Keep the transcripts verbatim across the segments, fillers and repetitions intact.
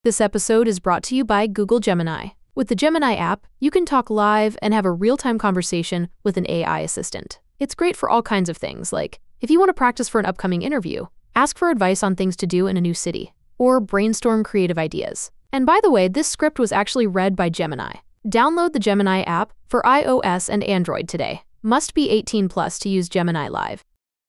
This episode is brought to you by Google Gemini. With the Gemini app, you can talk live and have a real-time conversation with an A I assistant. It's great for all kinds of things, like if you want to practice for an upcoming interview, ask for advice on things to do in a new city, or brainstorm creative ideas. And by the way, this script was actually read by Gemini. Download the Gemini app for iOS and Android today. Must be eighteen plus to use Gemini Live.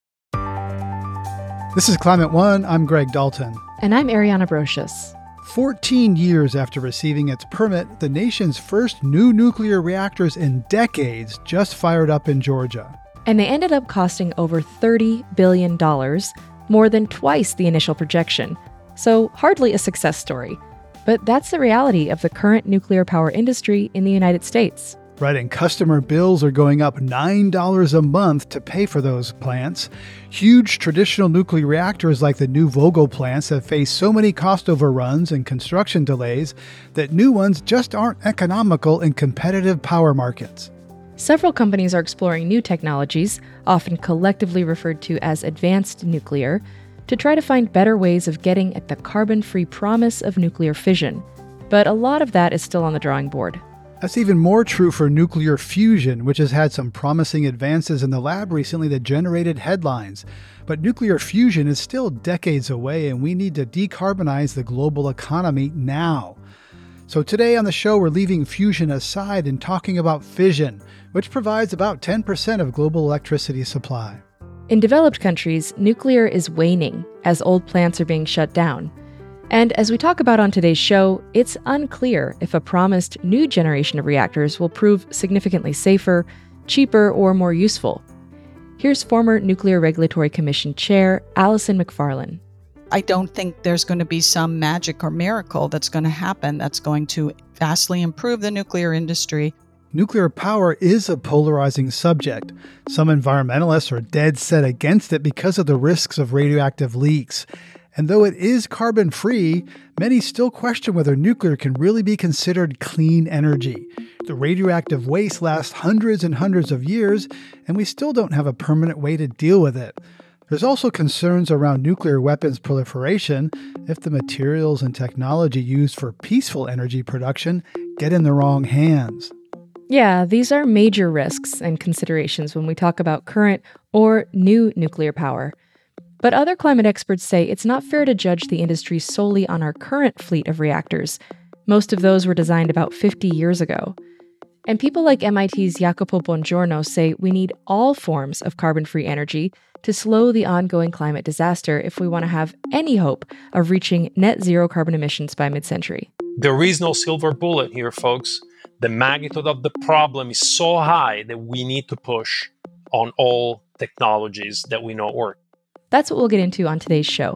This is Climate One. I'm Greg Dalton. And I'm Ariana Brocious. fourteen years after receiving its permit, the nation's first new nuclear reactors in decades just fired up in Georgia. And they ended up costing over thirty billion dollars, more than twice the initial projection. So hardly a success story. But that's the reality of the current nuclear power industry in the United States. Right, and customer bills are going up nine dollars a month to pay for those plants. Huge traditional nuclear reactors like the new Vogtle plants have faced so many cost overruns and construction delays that new ones just aren't economical in competitive power markets. Several companies are exploring new technologies, often collectively referred to as advanced nuclear, to try to find better ways of getting at the carbon-free promise of nuclear fission. But a lot of that is still on the drawing board. That's even more true for nuclear fusion, which has had some promising advances in the lab recently that generated headlines. But nuclear fusion is still decades away, and we need to decarbonize the global economy now. So today on the show, we're leaving fusion aside and talking about fission, which provides about ten percent of global electricity supply. In developed countries, nuclear is waning as old plants are being shut down. And as we talk about on today's show, it's unclear if a promised new generation of reactors will prove significantly safer, cheaper, or more useful. Here's former Nuclear Regulatory Commission Chair Alison Macfarlane. I don't think there's going to be some magic or miracle that's going to happen that's going to vastly improve the nuclear industry. Nuclear power is a polarizing subject. Some environmentalists are dead set against it because of the risks of radioactive leaks. And though it is carbon-free, many still question whether nuclear can really be considered clean energy. The radioactive waste lasts hundreds and hundreds of years, and we still don't have a permanent way to deal with it. There's also concerns around nuclear weapons proliferation if the materials and technology used for peaceful energy production get in the wrong hands. Yeah, these are major risks and considerations when we talk about current or new nuclear power. But other climate experts say it's not fair to judge the industry solely on our current fleet of reactors. Most of those were designed about fifty years ago. And people like M I T's Jacopo Bongiorno say we need all forms of carbon-free energy to slow the ongoing climate disaster if we want to have any hope of reaching net zero carbon emissions by mid-century. There is no silver bullet here, folks. The magnitude of the problem is so high that we need to push on all technologies that we know work. That's what we'll get into on today's show.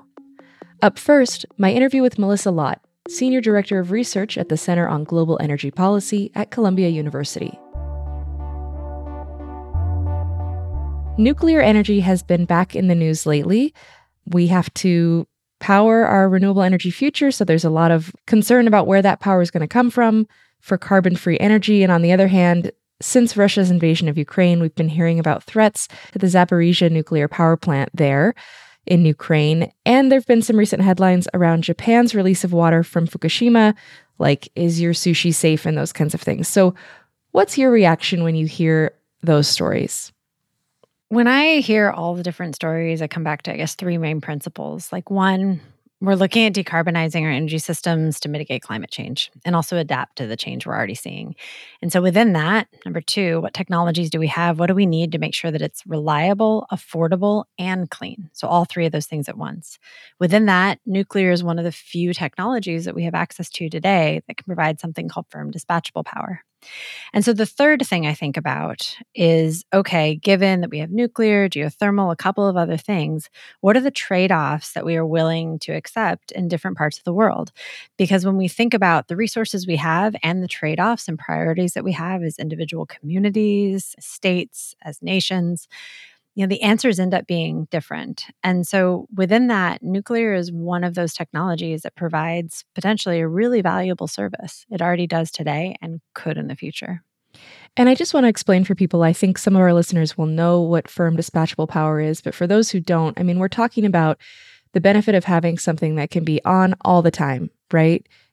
Up first, my interview with Melissa Lott, Senior Director of Research at the Center on Global Energy Policy at Columbia University. Nuclear energy has been back in the news lately. We have to power our renewable energy future, so there's a lot of concern about where that power is going to come from for carbon-free energy. And on the other hand, since Russia's invasion of Ukraine, we've been hearing about threats to the Zaporizhzhia nuclear power plant there in Ukraine. And there have been some recent headlines around Japan's release of water from Fukushima, like, is your sushi safe, and those kinds of things. So what's your reaction when you hear those stories? When I hear all the different stories, I come back to, I guess, three main principles. Like, one, we're looking at decarbonizing our energy systems to mitigate climate change and also adapt to the change we're already seeing. And so within that, number two, what technologies do we have? What do we need to make sure that it's reliable, affordable, and clean? So all three of those things at once. Within that, nuclear is one of the few technologies that we have access to today that can provide something called firm dispatchable power. And so the third thing I think about is, okay, given that we have nuclear, geothermal, a couple of other things, what are the trade-offs that we are willing to accept in different parts of the world? Because when we think about the resources we have and the trade-offs and priorities that we have as individual communities, states, as nations, you know, the answers end up being different. And so within that, nuclear is one of those technologies that provides potentially a really valuable service. It already does today and could in the future. And I just want to explain for people, I think some of our listeners will know what firm dispatchable power is, but for those who don't, I mean, we're talking about the benefit of having something that can be on all the time, right?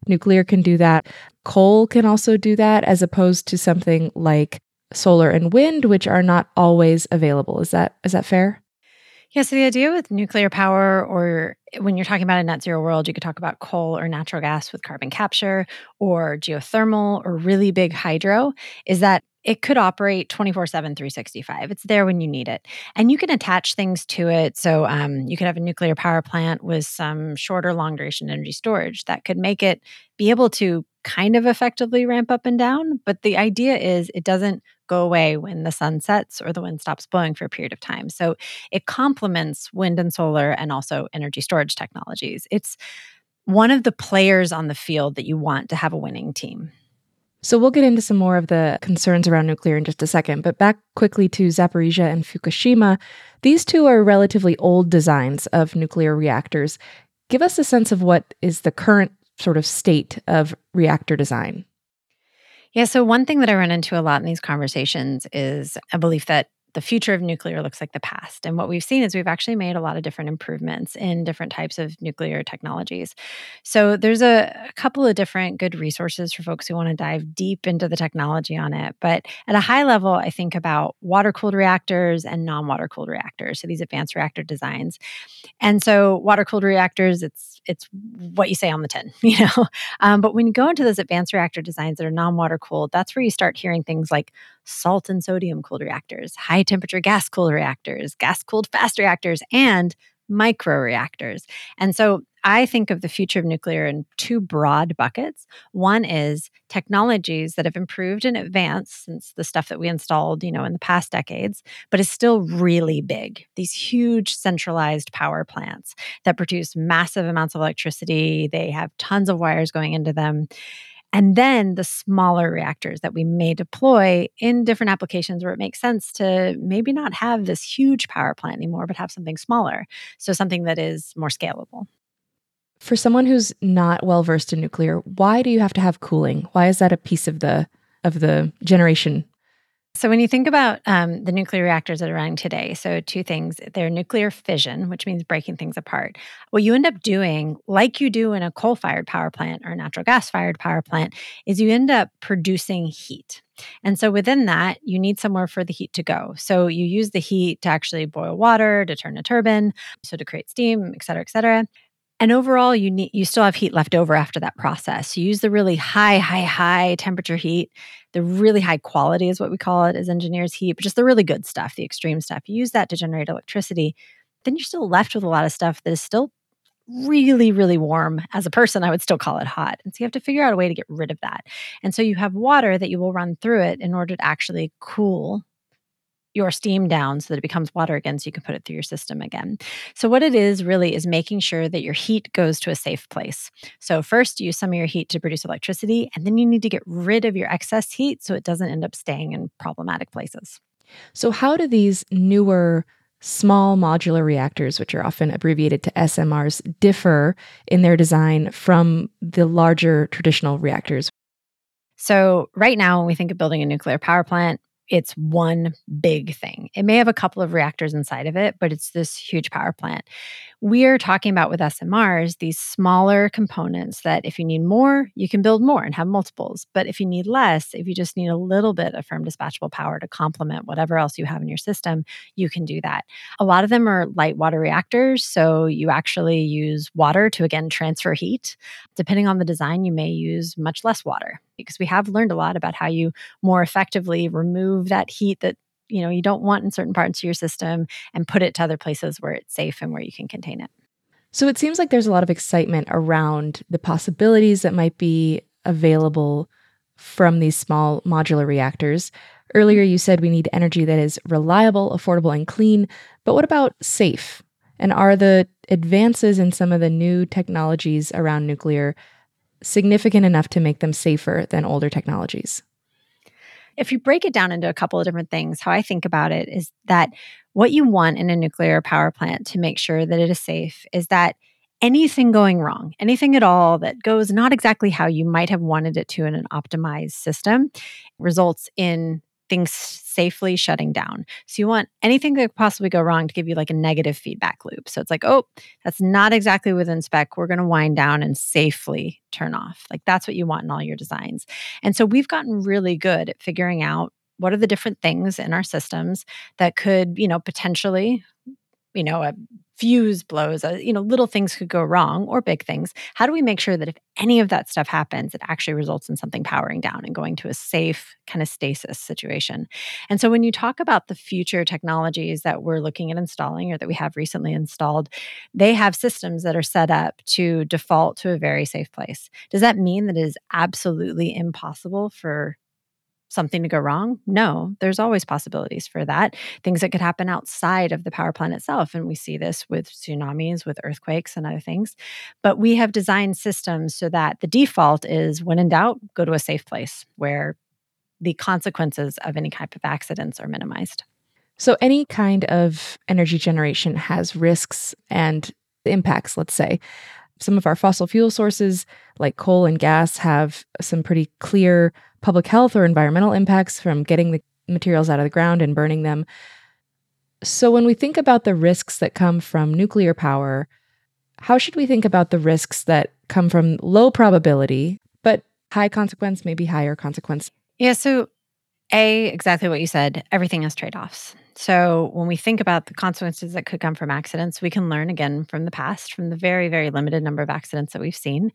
Nuclear can do that. Coal can also do that, as opposed to something like solar and wind, which are not always available. Is that is that fair? Yeah, so the idea with nuclear power, or when you're talking about a net zero world, you could talk about coal or natural gas with carbon capture, or geothermal, or really big hydro, is that it could operate twenty-four seven, three sixty-five. It's there when you need it. And you can attach things to it. So um, you could have a nuclear power plant with some shorter, long duration energy storage that could make it be able to kind of effectively ramp up and down. But the idea is it doesn't go away when the sun sets or the wind stops blowing for a period of time. So it complements wind and solar and also energy storage technologies. It's one of the players on the field that you want to have a winning team. So we'll get into some more of the concerns around nuclear in just a second, but back quickly to Zaporizhzhia and Fukushima. These two are relatively old designs of nuclear reactors. Give us a sense of what is the current sort of state of reactor design. Yeah, so one thing that I run into a lot in these conversations is a belief that the future of nuclear looks like the past. And what we've seen is we've actually made a lot of different improvements in different types of nuclear technologies. So there's a, a couple of different good resources for folks who want to dive deep into the technology on it. But at a high level, I think about water-cooled reactors and non-water-cooled reactors, so these advanced reactor designs. And so water-cooled reactors, it's it's what you say on the tin, you know. Um, but when you go into those advanced reactor designs that are non-water cooled, that's where you start hearing things like salt and sodium cooled reactors, high temperature gas cooled reactors, gas cooled fast reactors, and micro reactors. And so I think of the future of nuclear in two broad buckets. One is technologies that have improved and advanced since the stuff that we installed, you know, in the past decades, but is still really big. These huge centralized power plants that produce massive amounts of electricity. They have tons of wires going into them. And then the smaller reactors that we may deploy in different applications where it makes sense to maybe not have this huge power plant anymore, but have something smaller. So something that is more scalable. For someone who's not well versed in nuclear, why do you have to have cooling? Why is that a piece of the of the generation? So when you think about um, the nuclear reactors that are running today, so two things. They're nuclear fission, which means breaking things apart. What you end up doing, like you do in a coal-fired power plant or a natural gas-fired power plant, is you end up producing heat. And so within that, you need somewhere for the heat to go. So you use the heat to actually boil water, to turn a turbine, so to create steam, et cetera, et cetera. And overall, you need you still have heat left over after that process. You use the really high, high, high temperature heat. The really high quality is what we call it as engineers heat, but just the really good stuff, the extreme stuff. You use that to generate electricity. Then you're still left with a lot of stuff that is still really, really warm. As a person, I would still call it hot. And so you have to figure out a way to get rid of that. And so you have water that you will run through it in order to actually cool your steam down so that it becomes water again so you can put it through your system again. So what it is really is making sure that your heat goes to a safe place. So first use some of your heat to produce electricity, and then you need to get rid of your excess heat so it doesn't end up staying in problematic places. So how do these newer small modular reactors, which are often abbreviated to S M Rs, differ in their design from the larger traditional reactors? So right now, when we think of building a nuclear power plant, it's one big thing. It may have a couple of reactors inside of it, but it's this huge power plant. We're talking about with S M Rs, these smaller components that if you need more, you can build more and have multiples. But if you need less, if you just need a little bit of firm dispatchable power to complement whatever else you have in your system, you can do that. A lot of them are light water reactors. So you actually use water to, again, transfer heat. Depending on the design, you may use much less water because we have learned a lot about how you more effectively remove that heat that you know you don't want in certain parts of your system and put it to other places where it's safe and where you can contain it. So it seems like there's a lot of excitement around the possibilities that might be available from these small modular reactors. Earlier, you said we need energy that is reliable, affordable, and clean. But what about safe? And are the advances in some of the new technologies around nuclear significant enough to make them safer than older technologies? If you break it down into a couple of different things, how I think about it is that what you want in a nuclear power plant to make sure that it is safe is that anything going wrong, anything at all that goes not exactly how you might have wanted it to in an optimized system, results in things safely shutting down. So you want anything that could possibly go wrong to give you like a negative feedback loop. So it's like, oh, that's not exactly within spec. We're going to wind down and safely turn off. Like that's what you want in all your designs. And so we've gotten really good at figuring out what are the different things in our systems that could, you know, potentially, you know, a fuse blows, a, you know, little things could go wrong or big things. How do we make sure that if any of that stuff happens, it actually results in something powering down and going to a safe kind of stasis situation? And so when you talk about the future technologies that we're looking at installing or that we have recently installed, they have systems that are set up to default to a very safe place. Does that mean that it is absolutely impossible for something to go wrong? No, there's always possibilities for that. Things that could happen outside of the power plant itself. And we see this with tsunamis, with earthquakes and other things. But we have designed systems so that the default is when in doubt, go to a safe place where the consequences of any type of accidents are minimized. So any kind of energy generation has risks and impacts, let's say. Some of our fossil fuel sources, like coal and gas, have some pretty clear public health or environmental impacts from getting the materials out of the ground and burning them. So when we think about the risks that come from nuclear power, how should we think about the risks that come from low probability, but high consequence, maybe higher consequence? Yeah, so A, exactly what you said, everything has trade-offs. So when we think about the consequences that could come from accidents, we can learn again from the past, from the very, very limited number of accidents that we've seen.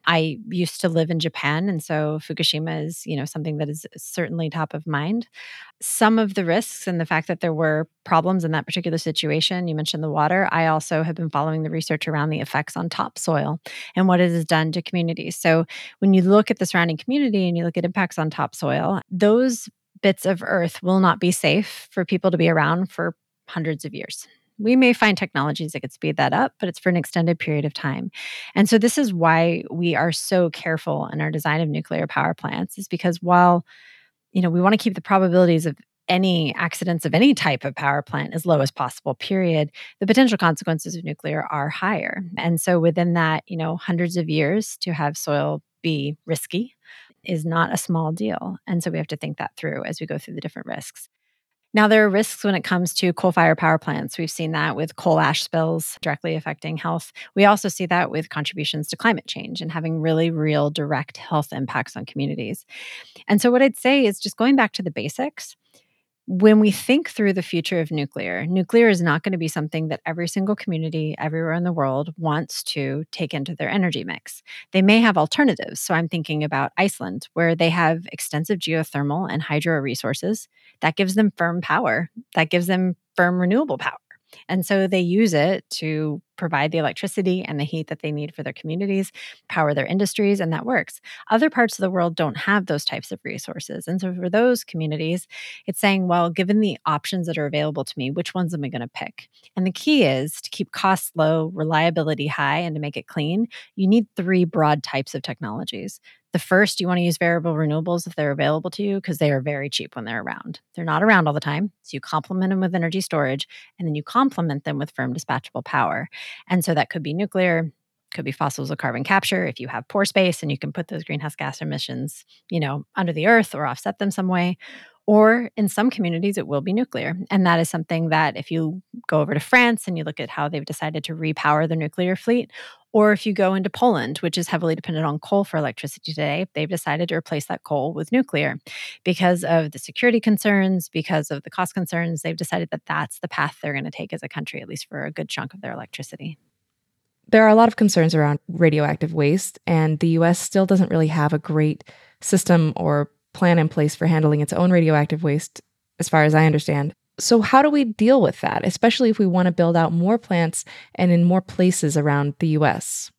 I used to live in Japan, and so Fukushima is, you know, something that is certainly top of mind. Some of the risks and the fact that there were problems in that particular situation, you mentioned the water. I also have been following the research around the effects on topsoil and what it has done to communities. So when you look at the surrounding community and you look at impacts on topsoil, those bits of earth will not be safe for people to be around for hundreds of years. We may find technologies that could speed that up, but it's for an extended period of time. And so this is why we are so careful in our design of nuclear power plants, is because while, you know, we want to keep the probabilities of any accidents of any type of power plant as low as possible, period, the potential consequences of nuclear are higher. And so within that, you know, hundreds of years to have soil be risky is not a small deal. And so we have to think that through as we go through the different risks. Now, there are risks when it comes to coal-fired power plants. We've seen that with coal ash spills directly affecting health. We also see that with contributions to climate change and having really real direct health impacts on communities. And so what I'd say is just going back to the basics. When we think through the future of nuclear, nuclear is not going to be something that every single community everywhere in the world wants to take into their energy mix. They may have alternatives. So I'm thinking about Iceland, where they have extensive geothermal and hydro resources. That gives them firm power. That gives them firm renewable power. And so they use it to provide the electricity and the heat that they need for their communities, power their industries, and that works. Other parts of the world don't have those types of resources. And so for those communities, it's saying, well, given the options that are available to me, which ones am I going to pick? And the key is to keep costs low, reliability high, and to make it clean, you need three broad types of technologies. The first, you want to use variable renewables if they're available to you because they are very cheap when they're around. They're not around all the time. So you complement them with energy storage, and then you complement them with firm dispatchable power. And so that could be nuclear, could be fossils or carbon capture if you have pore space and you can put those greenhouse gas emissions, you know, under the earth or offset them some way. Or in some communities, it will be nuclear. And that is something that if you go over to France and you look at how they've decided to repower their nuclear fleet, or if you go into Poland, which is heavily dependent on coal for electricity today, they've decided to replace that coal with nuclear. Because of the security concerns, because of the cost concerns, they've decided that that's the path they're going to take as a country, at least for a good chunk of their electricity. There are a lot of concerns around radioactive waste, and the U S still doesn't really have a great system or plan in place for handling its own radioactive waste, as far as I understand. So how do we deal with that, especially if we want to build out more plants and in more places around the U S?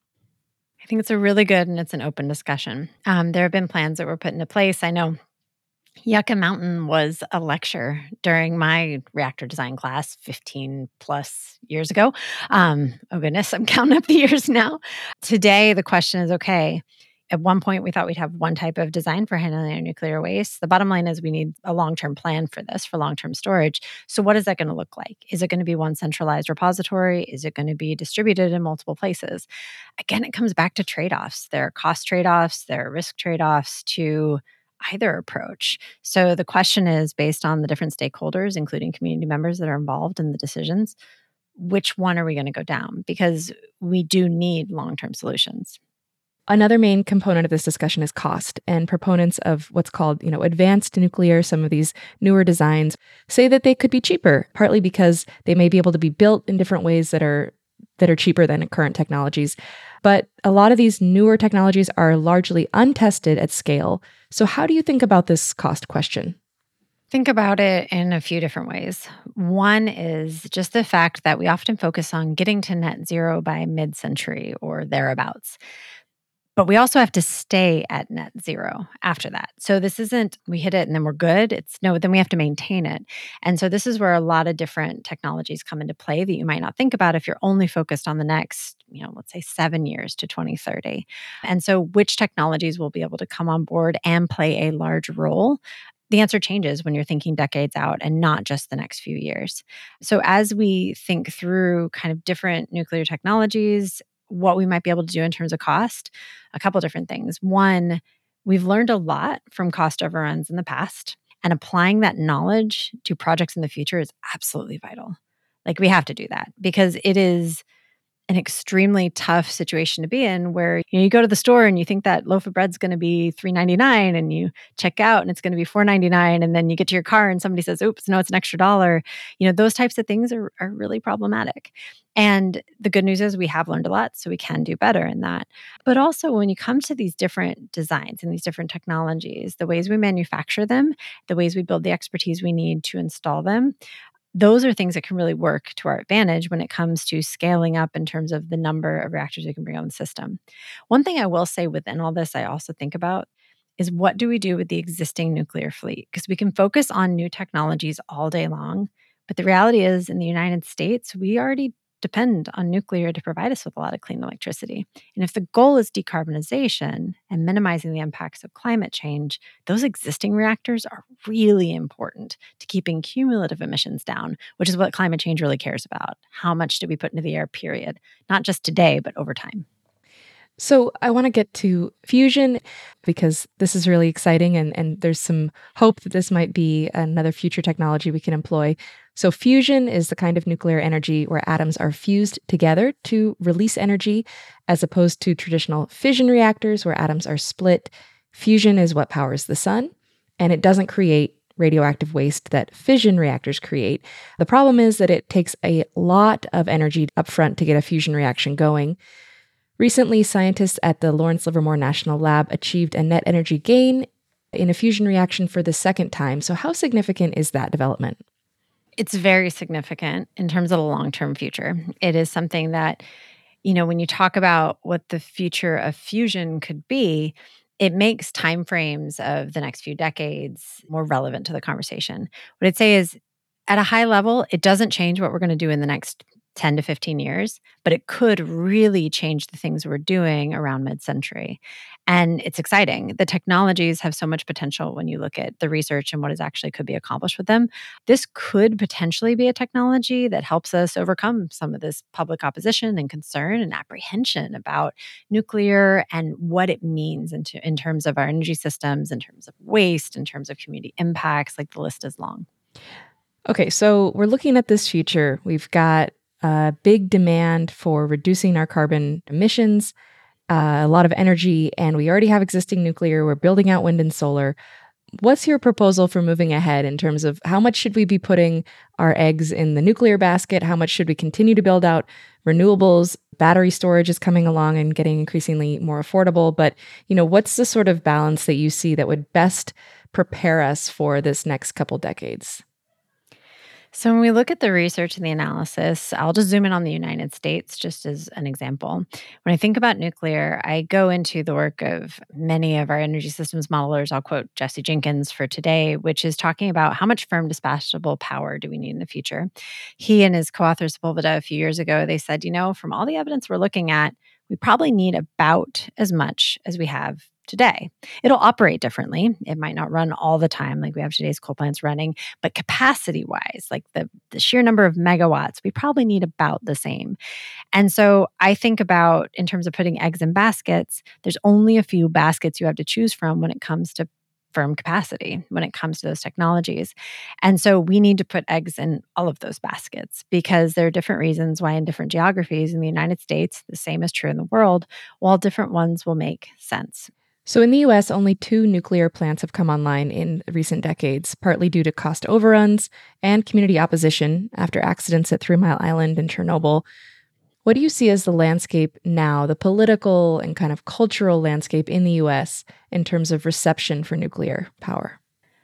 I think it's a really good and it's an open discussion. Um, there have been plans that were put into place. I know Yucca Mountain was a lecture during my reactor design class fifteen plus years ago. Um, oh goodness, I'm counting up the years now. Today, the question is, okay, at one point we thought we'd have one type of design for handling our nuclear waste. The bottom line is we need a long-term plan for this, for long-term storage. So what is that going to look like? Is it going to be one centralized repository? Is it going to be distributed in multiple places? Again, it comes back to trade-offs. There are cost trade-offs, there are risk trade-offs to either approach. So the question is based on the different stakeholders, including community members that are involved in the decisions, which one are we going to go down? Because we do need long-term solutions. Another main component of this discussion is cost, and proponents of what's called, you know, advanced nuclear, some of these newer designs, say that they could be cheaper, partly because they may be able to be built in different ways that are that are cheaper than current technologies. But a lot of these newer technologies are largely untested at scale. So how do you think about this cost question? Think about it in a few different ways. One is just the fact that we often focus on getting to net zero by mid-century or thereabouts. But we also have to stay at net zero after that. So this isn't we hit it and then we're good. It's no, then we have to maintain it. And so this is where a lot of different technologies come into play that you might not think about if you're only focused on the next, you know, let's say seven years to twenty thirty. And so which technologies will be able to come on board and play a large role? The answer changes when you're thinking decades out and not just the next few years. So as we think through kind of different nuclear technologies, what we might be able to do in terms of cost, a couple different things. One, we've learned a lot from cost overruns in the past, and applying that knowledge to projects in the future is absolutely vital. Like we have to do that because it is an extremely tough situation to be in where you know, you go to the store and you think that loaf of bread's going to be three ninety-nine and you check out and it's going to be four ninety-nine and then you get to your car and somebody says, oops, no, it's an extra dollar. You know, those types of things are, are really problematic. And the good news is we have learned a lot, so we can do better in that. But also when you come to these different designs and these different technologies, the ways we manufacture them, the ways we build the expertise we need to install them, those are things that can really work to our advantage when it comes to scaling up in terms of the number of reactors we can bring on the system. One thing I will say within all this, I also think about is what do we do with the existing nuclear fleet? Because we can focus on new technologies all day long, but the reality is in the United States, we already depend on nuclear to provide us with a lot of clean electricity. And if the goal is decarbonization and minimizing the impacts of climate change, those existing reactors are really important to keeping cumulative emissions down, which is what climate change really cares about. How much do we put into the air, period? Not just today, but over time. So I want to get to fusion because this is really exciting and, and there's some hope that this might be another future technology we can employ. So fusion is the kind of nuclear energy where atoms are fused together to release energy, as opposed to traditional fission reactors where atoms are split. Fusion is what powers the sun, and it doesn't create radioactive waste that fission reactors create. The problem is that it takes a lot of energy upfront to get a fusion reaction going. Recently, scientists at the Lawrence Livermore National Lab achieved a net energy gain in a fusion reaction for the second time. So how significant is that development? It's very significant in terms of the long-term future. It is something that, you know, when you talk about what the future of fusion could be, it makes timeframes of the next few decades more relevant to the conversation. What I'd say is, at a high level, it doesn't change what we're going to do in the next ten to fifteen years, but it could really change the things we're doing around mid-century. And it's exciting. The technologies have so much potential when you look at the research and what is actually could be accomplished with them. This could potentially be a technology that helps us overcome some of this public opposition and concern and apprehension about nuclear and what it means in, in terms of our energy systems, in terms of waste, in terms of community impacts. Like the list is long. Okay, so we're looking at this future. We've got a big demand for reducing our carbon emissions, uh, a lot of energy, and we already have existing nuclear. We're building out wind and solar. What's your proposal for moving ahead in terms of how much should we be putting our eggs in the nuclear basket? How much should we continue to build out renewables? Battery storage is coming along and getting increasingly more affordable. But, you know, what's the sort of balance that you see that would best prepare us for this next couple decades? So when we look at the research and the analysis, I'll just zoom in on the United States just as an example. When I think about nuclear, I go into the work of many of our energy systems modelers. I'll quote Jesse Jenkins for today, which is talking about how much firm dispatchable power do we need in the future. He and his co-author Sepulveda a few years ago, they said, you know, from all the evidence we're looking at, we probably need about as much as we have today. It'll operate differently. It might not run all the time like we have today's coal plants running, but capacity-wise, like the, the sheer number of megawatts, we probably need about the same. And so I think about, in terms of putting eggs in baskets, there's only a few baskets you have to choose from when it comes to firm capacity when it comes to those technologies. And so we need to put eggs in all of those baskets because there are different reasons why in different geographies in the United States, the same is true in the world, while different ones will make sense. So in the U S, only two nuclear plants have come online in recent decades, partly due to cost overruns and community opposition after accidents at Three Mile Island and Chernobyl. What do you see as the landscape now, the political and kind of cultural landscape in the U S in terms of reception for nuclear power?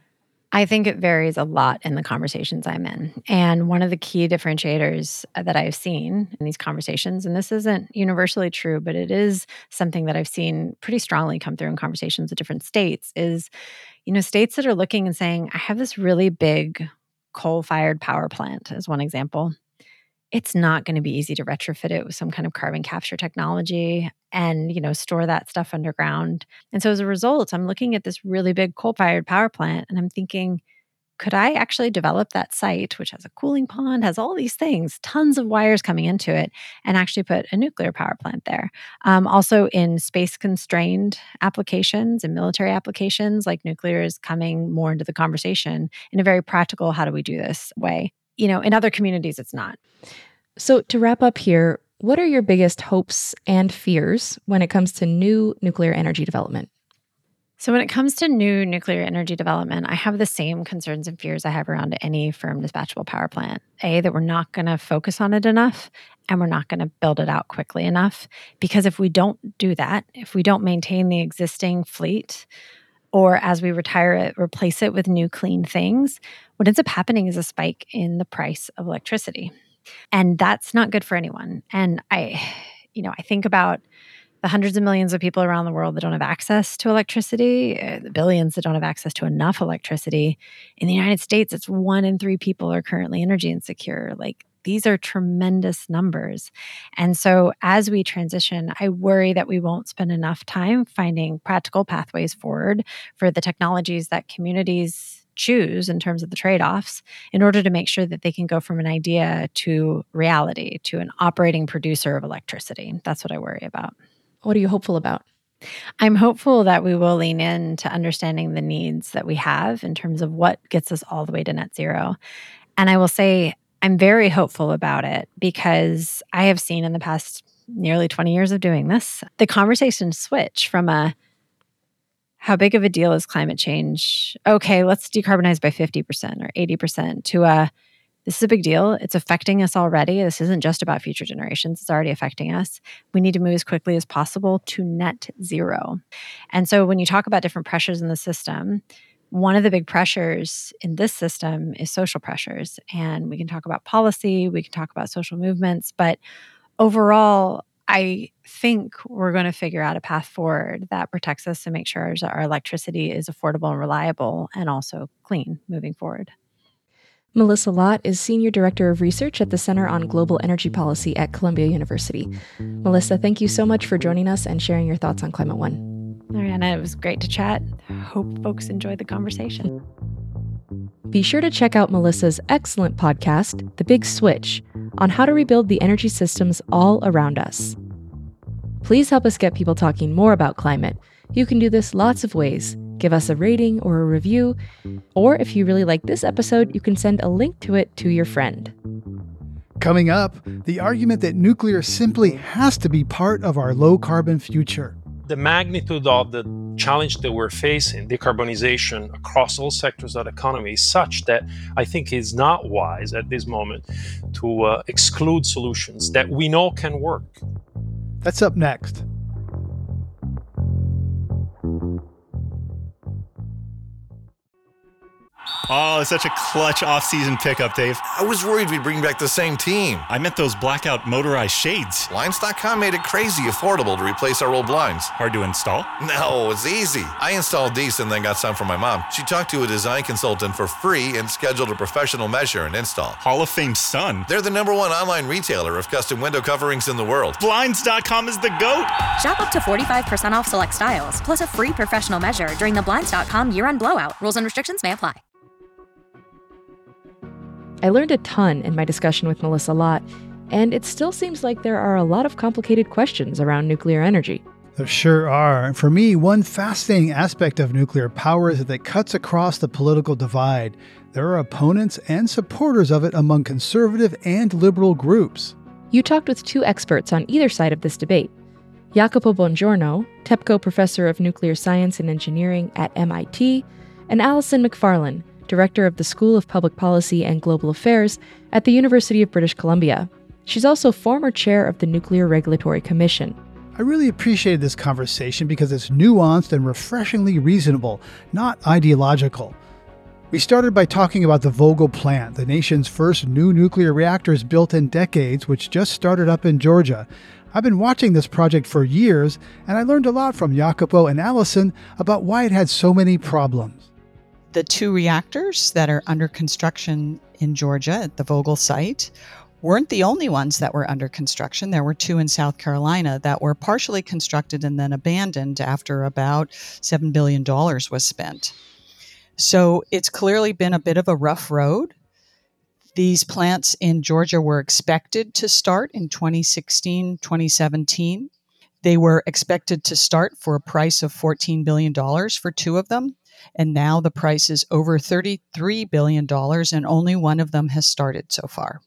I think it varies a lot in the conversations I'm in. And one of the key differentiators that I've seen in these conversations, and this isn't universally true, but it is something that I've seen pretty strongly come through in conversations with different states, is, you know, states that are looking and saying, I have this really big coal-fired power plant, as one example. It's not going to be easy to retrofit it with some kind of carbon capture technology and, you know, store that stuff underground. And so as a result, I'm looking at this really big coal-fired power plant and I'm thinking, could I actually develop that site, which has a cooling pond, has all these things, tons of wires coming into it, and actually put a nuclear power plant there? Um, also in space-constrained applications and military applications, like nuclear is coming more into the conversation in a very practical, how do we do this way. You know, in other communities, it's not. So to wrap up here, what are your biggest hopes and fears when it comes to new nuclear energy development? So when it comes to new nuclear energy development, I have the same concerns and fears I have around any firm dispatchable power plant. A, that we're not going to focus on it enough, and we're not going to build it out quickly enough. Because if we don't do that, if we don't maintain the existing fleet, or as we retire it, replace it with new clean things, what ends up happening is a spike in the price of electricity. And that's not good for anyone. And I, you know, I think about the hundreds of millions of people around the world that don't have access to electricity, uh, the billions that don't have access to enough electricity. In the United States, it's one in three people are currently energy insecure. Like, these are tremendous numbers. And so as we transition, I worry that we won't spend enough time finding practical pathways forward for the technologies that communities choose in terms of the trade-offs in order to make sure that they can go from an idea to reality, to an operating producer of electricity. That's what I worry about. What are you hopeful about? I'm hopeful that we will lean in to understanding the needs that we have in terms of what gets us all the way to net zero. And I will say, I'm very hopeful about it because I have seen in the past nearly twenty years of doing this, the conversation switch from a how big of a deal is climate change? Okay, let's decarbonize by fifty percent or eighty percent to a this is a big deal. It's affecting us already. This isn't just about future generations. It's already affecting us. We need to move as quickly as possible to net zero. And so when you talk about different pressures in the system, one of the big pressures in this system is social pressures. And we can talk about policy, we can talk about social movements, but overall, I think we're going to figure out a path forward that protects us and make sure our electricity is affordable and reliable and also clean moving forward. Melissa Lott is Senior Director of Research at the Center on Global Energy Policy at Columbia University. Melissa, thank you so much for joining us and sharing your thoughts on Climate One. Ariana, it was great to chat. Hope folks enjoyed the conversation. Be sure to check out Melissa's excellent podcast, The Big Switch, on how to rebuild the energy systems all around us. Please help us get people talking more about climate. You can do this lots of ways. Give us a rating or a review, or if you really like this episode, you can send a link to it to your friend. Coming up, the argument that nuclear simply has to be part of our low-carbon future. The magnitude of the challenge that we're facing, decarbonization across all sectors of the economy, is such that I think it's not wise at this moment to uh, exclude solutions that we know can work. That's up next. Oh, it's such a clutch off-season pickup, Dave. I was worried we'd bring back the same team. I meant those blackout motorized shades. Blinds dot com made it crazy affordable to replace our old blinds. Hard to install? No, it's easy. I installed these and then got some for my mom. She talked to a design consultant for free and scheduled a professional measure and install. Hall of Fame son. They're the number one online retailer of custom window coverings in the world. Blinds dot com is the GOAT. Shop up to forty-five percent off select styles, plus a free professional measure during the Blinds dot com year-end blowout. Rules and restrictions may apply. I learned a ton in my discussion with Melissa Lott, and it still seems like there are a lot of complicated questions around nuclear energy. There sure are. For me, one fascinating aspect of nuclear power is that it cuts across the political divide. There are opponents and supporters of it among conservative and liberal groups. You talked with two experts on either side of this debate. Jacopo Bongiorno, TEPCO Professor of Nuclear Science and Engineering at M I T, and Alison Macfarlane, Director of the School of Public Policy and Global Affairs at the University of British Columbia. She's also former chair of the Nuclear Regulatory Commission. I really appreciated this conversation because it's nuanced and refreshingly reasonable, not ideological. We started by talking about the Vogtle plant, the nation's first new nuclear reactors built in decades, which just started up in Georgia. I've been watching this project for years, and I learned a lot from Jacopo and Alison about why it had so many problems. The two reactors that are under construction in Georgia at the Vogtle site weren't the only ones that were under construction. There were two in South Carolina that were partially constructed and then abandoned after about seven billion dollars was spent. So it's clearly been a bit of a rough road. These plants in Georgia were expected to start in twenty sixteen, twenty seventeen. They were expected to start for a price of fourteen billion dollars for two of them. And now the price is over thirty-three billion dollars, and only one of them has started so far.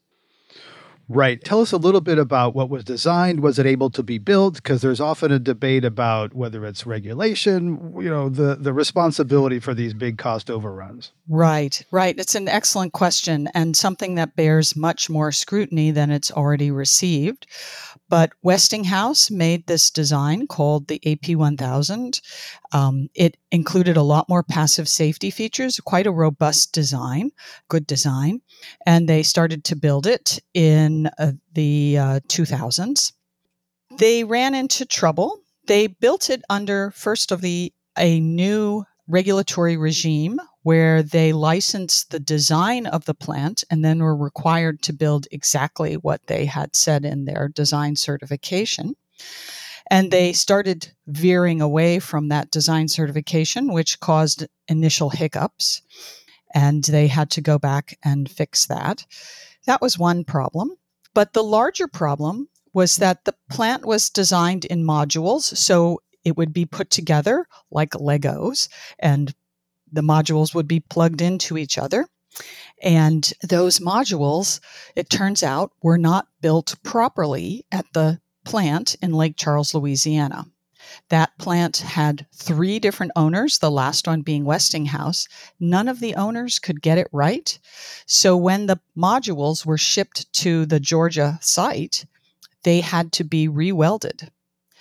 Right. Tell us a little bit about what was designed. Was it able to be built? Because there's often a debate about whether it's regulation, you know, the, the responsibility for these big cost overruns. Right, right. It's an excellent question and something that bears much more scrutiny than it's already received. But Westinghouse made this design called the A P one thousand. Um, it included a lot more passive safety features, quite a robust design, good design. And they started to build it in uh, the uh, two thousands. They ran into trouble. They built it under, first of the, a new regulatory regime where they licensed the design of the plant and then were required to build exactly what they had said in their design certification. And they started veering away from that design certification, which caused initial hiccups. And they had to go back and fix that. That was one problem. But the larger problem was that the plant was designed in modules, so it would be put together like Legos, and the modules would be plugged into each other. And those modules, it turns out, were not built properly at the plant in Lake Charles, Louisiana. That plant had three different owners, the last one being Westinghouse. None of the owners could get it right. So when the modules were shipped to the Georgia site, they had to be re-welded.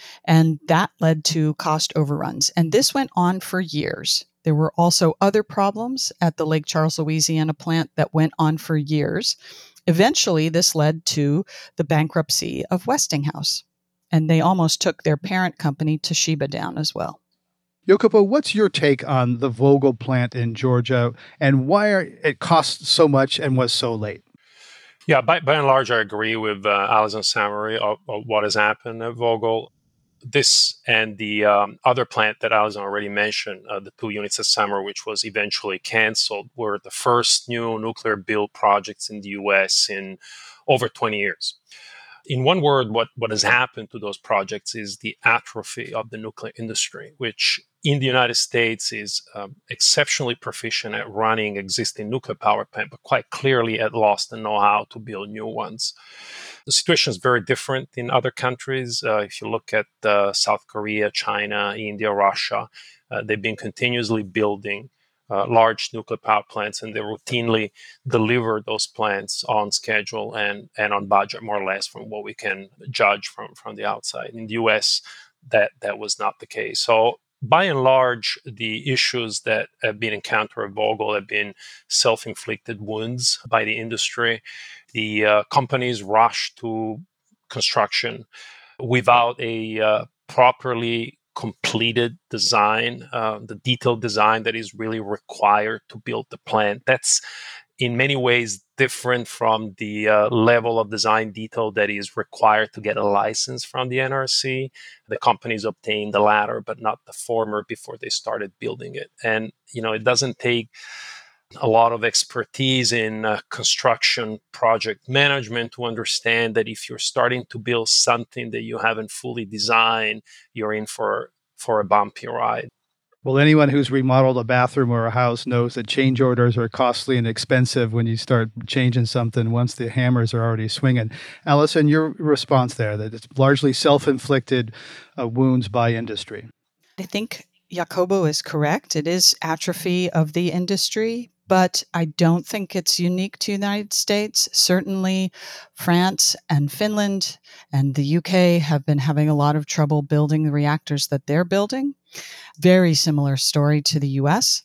And that led to cost overruns. And this went on for years. There were also other problems at the Lake Charles, Louisiana plant that went on for years. Eventually, this led to the bankruptcy of Westinghouse. And they almost took their parent company, Toshiba, down as well. Jacopo, what's your take on the Vogtle plant in Georgia and why are, it cost so much and was so late? Yeah, by, by and large, I agree with uh, Alison's summary of, of what has happened at Vogtle. This and the um, other plant that Alison already mentioned, uh, the two units at Summer, which was eventually canceled, were the first new nuclear build projects in the U S in over twenty years. In one word, what, what has happened to those projects is the atrophy of the nuclear industry, which in the United States is um, exceptionally proficient at running existing nuclear power plants, but quite clearly at loss the know-how to build new ones. The situation is very different in other countries. Uh, if you look at uh, South Korea, China, India, Russia, uh, they've been continuously building Uh, large nuclear power plants, and they routinely deliver those plants on schedule and, and on budget, more or less, from what we can judge from, from the outside. In the U S, that, that was not the case. So by and large, the issues that have been encountered at Vogtle have been self-inflicted wounds by the industry. The uh, companies rushed to construction without a uh, properly completed design, uh, the detailed design that is really required to build the plant. That's in many ways different from the uh, level of design detail that is required to get a license from the N R C. The companies obtained the latter, but not the former before they started building it. And, you know, it doesn't take a lot of expertise in uh, construction project management to understand that if you're starting to build something that you haven't fully designed, you're in for, for a bumpy ride. Well, anyone who's remodeled a bathroom or a house knows that change orders are costly and expensive when you start changing something once the hammers are already swinging. Allison, your response there, that it's largely self-inflicted uh, wounds by industry. I think Jacobo is correct. It is atrophy of the industry, but I don't think it's unique to the United States. Certainly, France and Finland and the U K have been having a lot of trouble building the reactors that they're building. Very similar story to the U S.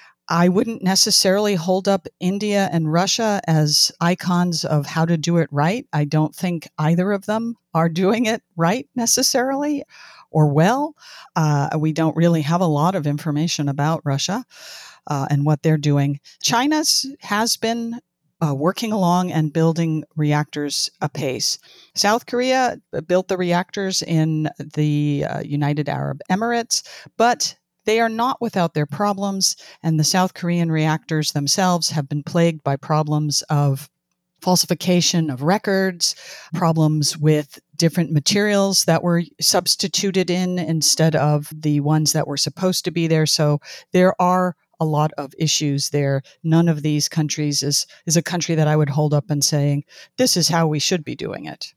I wouldn't necessarily hold up India and Russia as icons of how to do it right. I don't think either of them are doing it right necessarily or well. Uh, we don't really have a lot of information about Russia uh, and what they're doing. China has been uh, working along and building reactors apace. South Korea built the reactors in the uh, United Arab Emirates, but they are not without their problems, and the South Korean reactors themselves have been plagued by problems of falsification of records, problems with different materials that were substituted in instead of the ones that were supposed to be there. So there are a lot of issues there. None of these countries is, is a country that I would hold up and saying, this is how we should be doing it.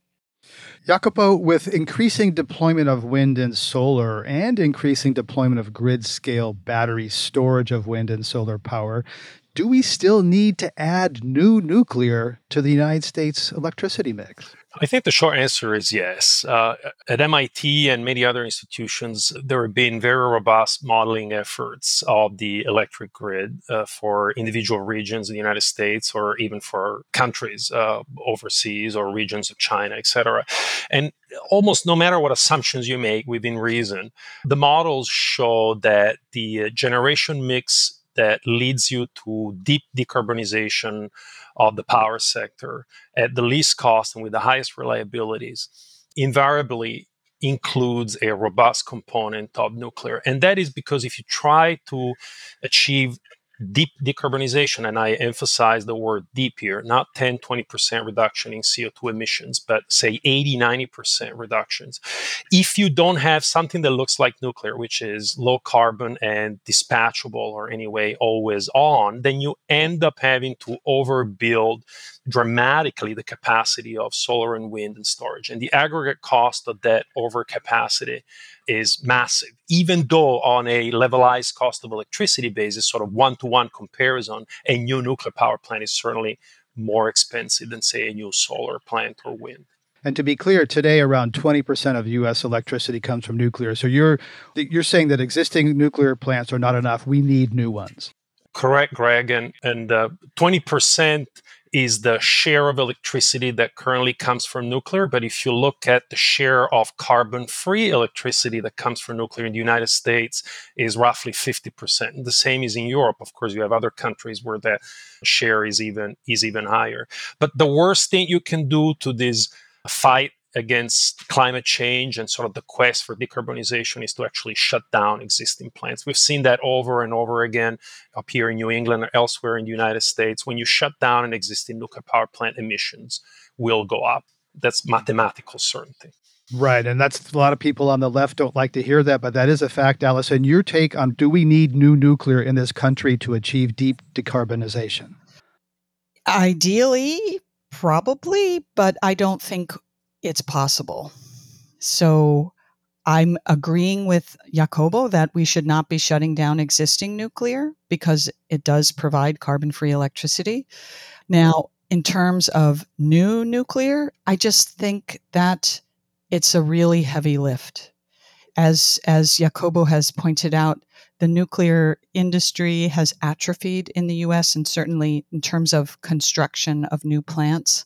Jacopo, with increasing deployment of wind and solar and increasing deployment of grid-scale battery storage of wind and solar power, do we still need to add new nuclear to the United States electricity mix? I think the short answer is yes. Uh, at M I T and many other institutions, there have been very robust modeling efforts of the electric grid uh, for individual regions in the United States or even for countries uh, overseas or regions of China, et cetera. And almost no matter what assumptions you make within reason, the models show that the generation mix that leads you to deep decarbonization of the power sector at the least cost and with the highest reliabilities invariably includes a robust component of nuclear. And that is because if you try to achieve deep decarbonization, and I emphasize the word deep here, not ten, twenty percent reduction in C O two emissions, but say eighty, ninety percent reductions. If you don't have something that looks like nuclear, which is low carbon and dispatchable or anyway always on, then you end up having to overbuild dramatically the capacity of solar and wind and storage. And the aggregate cost of that overcapacity is massive, even though on a levelized cost of electricity basis, sort of one-to-one comparison, a new nuclear power plant is certainly more expensive than, say, a new solar plant or wind. And to be clear, today around twenty percent of U S electricity comes from nuclear. So you're you're saying that existing nuclear plants are not enough. We need new ones. Correct, Greg. And, and uh, twenty percent is the share of electricity that currently comes from nuclear. But if you look at the share of carbon-free electricity that comes from nuclear in the United States is roughly fifty percent. And the same is in Europe. Of course, you have other countries where that share is even is even higher. But the worst thing you can do to this fight against climate change and sort of the quest for decarbonization is to actually shut down existing plants. We've seen that over and over again up here in New England or elsewhere in the United States. When you shut down an existing nuclear power plant, emissions will go up. That's mathematical certainty. Right. And that's a lot of people on the left don't like to hear that, but that is a fact, Allison. Your take on, do we need new nuclear in this country to achieve deep decarbonization? Ideally, probably, but I don't think it's possible. So I'm agreeing with Jacobo that we should not be shutting down existing nuclear because it does provide carbon-free electricity. Now, in terms of new nuclear, I just think that it's a really heavy lift. As, as Jacobo has pointed out, the nuclear industry has atrophied in the U S and certainly in terms of construction of new plants.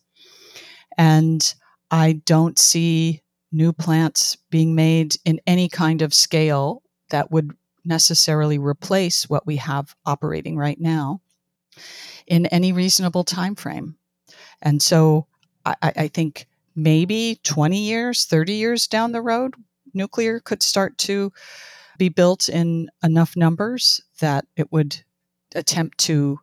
And I don't see new plants being made in any kind of scale that would necessarily replace what we have operating right now in any reasonable time frame. And so I, I think maybe twenty years, thirty years down the road, nuclear could start to be built in enough numbers that it would attempt to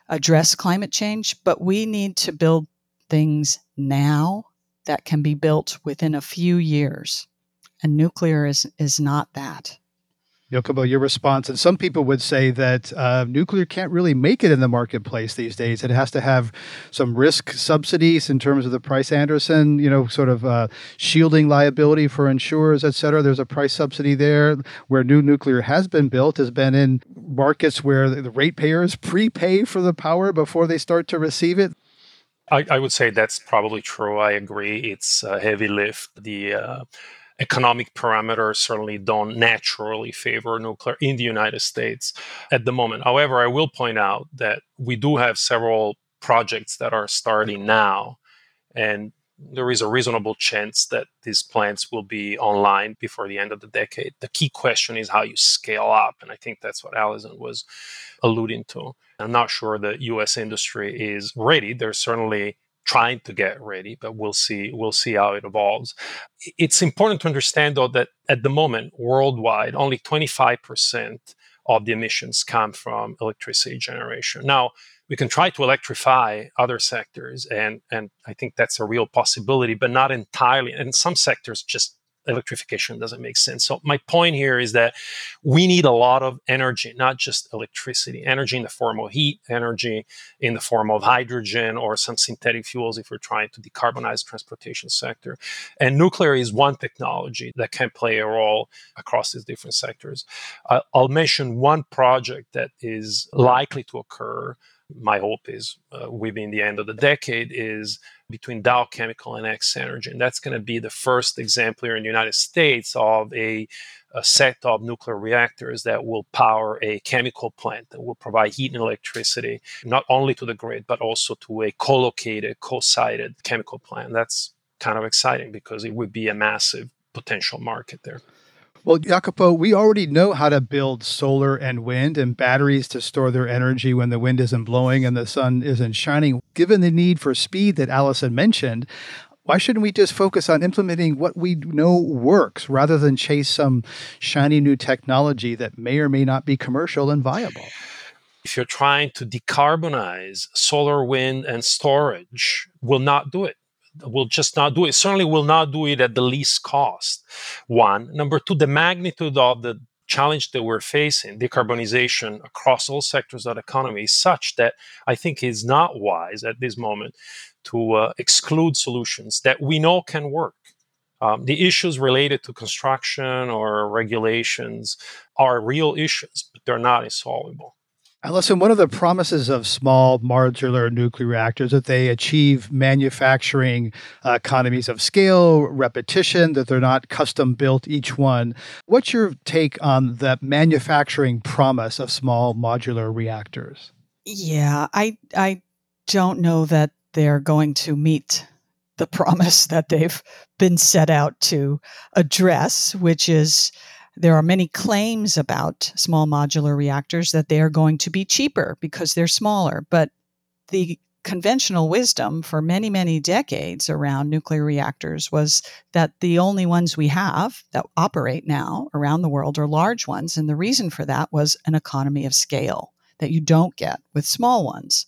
address climate change, but we need to build things now that can be built within a few years. And nuclear is, is not that. Yokobo, your response, and some people would say that uh, nuclear can't really make it in the marketplace these days. It has to have some risk subsidies in terms of the Price-Anderson, you know, sort of uh, shielding liability for insurers, et cetera. There's a price subsidy there. Where new nuclear has been built has been in markets where the ratepayers prepay for the power before they start to receive it. I, I would say that's probably true. I agree. It's a heavy lift. The uh, economic parameters certainly don't naturally favor nuclear in the United States at the moment. However, I will point out that we do have several projects that are starting now, and there is a reasonable chance that these plants will be online before the end of the decade. The key question is how you scale up, and I think that's what Allison was alluding to. I'm not sure the U S industry is ready. They're certainly trying to get ready, but we'll see. We'll see how it evolves. It's important to understand, though, that at the moment, worldwide, only twenty-five percent of the emissions come from electricity generation. Now, we can try to electrify other sectors, and, and I think that's a real possibility, but not entirely. And some sectors, just electrification doesn't make sense. So my point here is that we need a lot of energy, not just electricity, energy in the form of heat, energy in the form of hydrogen or some synthetic fuels if we're trying to decarbonize the transportation sector. And nuclear is one technology that can play a role across these different sectors. Uh, I'll mention one project that is likely to occur. My hope is uh, within the end of the decade is between Dow Chemical and X-Energy. And that's going to be the first example here in the United States of a, a set of nuclear reactors that will power a chemical plant that will provide heat and electricity, not only to the grid, but also to a co-located, co-sited chemical plant. That's kind of exciting because it would be a massive potential market there. Well, Jacopo, we already know how to build solar and wind and batteries to store their energy when the wind isn't blowing and the sun isn't shining. Given the need for speed that Allison mentioned, why shouldn't we just focus on implementing what we know works rather than chase some shiny new technology that may or may not be commercial and viable? If you're trying to decarbonize, solar, wind, and storage will not do it. Will just not do it. Certainly will not do it at the least cost. One. Number two, the magnitude of the challenge that we're facing, decarbonization across all sectors of the economy, is such that I think it's not wise at this moment to uh, exclude solutions that we know can work. Um, the issues related to construction or regulations are real issues, but they're not insoluble. Allison, one of the promises of small modular nuclear reactors is that they achieve manufacturing uh, economies of scale, repetition, that they're not custom built each one. What's your take on the manufacturing promise of small modular reactors? Yeah, I I don't know that they're going to meet the promise that they've been set out to address, which is there are many claims about small modular reactors that they are going to be cheaper because they're smaller. But the conventional wisdom for many, many decades around nuclear reactors was that the only ones we have that operate now around the world are large ones. And the reason for that was an economy of scale that you don't get with small ones.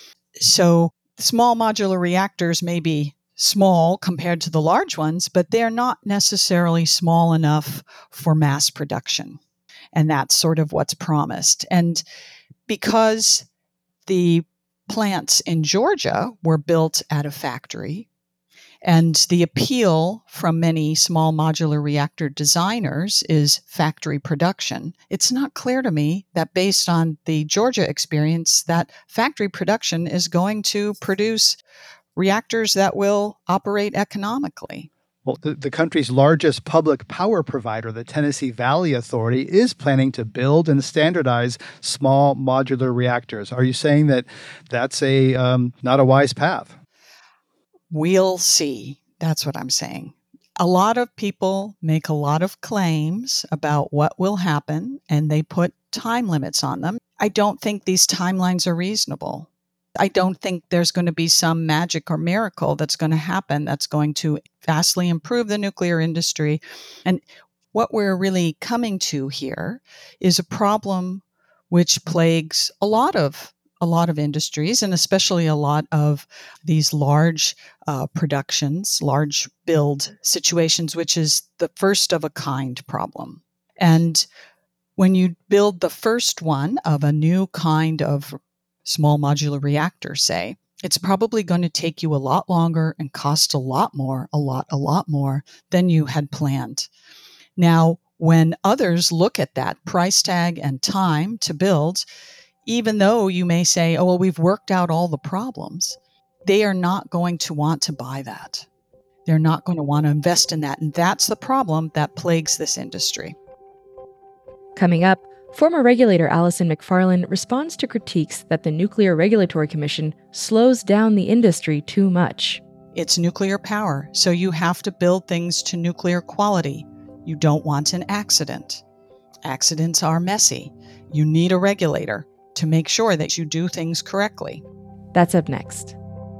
So small modular reactors may be small compared to the large ones, but they're not necessarily small enough for mass production. And that's sort of what's promised. And because the plants in Georgia were built at a factory, and the appeal from many small modular reactor designers is factory production, it's not clear to me that based on the Georgia experience, that factory production is going to produce reactors that will operate economically. Well, the, the country's largest public power provider, the Tennessee Valley Authority, is planning to build and standardize small modular reactors. Are you saying that that's a um, not a wise path? We'll see. That's what I'm saying. A lot of people make a lot of claims about what will happen, and they put time limits on them. I don't think these timelines are reasonable. I don't think there's going to be some magic or miracle that's going to happen that's going to vastly improve the nuclear industry. And what we're really coming to here is a problem which plagues a lot of a lot of industries, and especially a lot of these large uh, productions, large build situations, which is the first of a kind problem. And when you build the first one of a new kind of small modular reactor, say, it's probably going to take you a lot longer and cost a lot more, a lot, a lot more than you had planned. Now, when others look at that price tag and time to build, even though you may say, oh, well, we've worked out all the problems, they are not going to want to buy that. They're not going to want to invest in that. And that's the problem that plagues this industry. Coming up, former regulator Allison McFarland responds to critiques that the Nuclear Regulatory Commission slows down the industry too much. It's nuclear power, so you have to build things to nuclear quality. You don't want an accident. Accidents are messy. You need a regulator to make sure that you do things correctly. That's up next.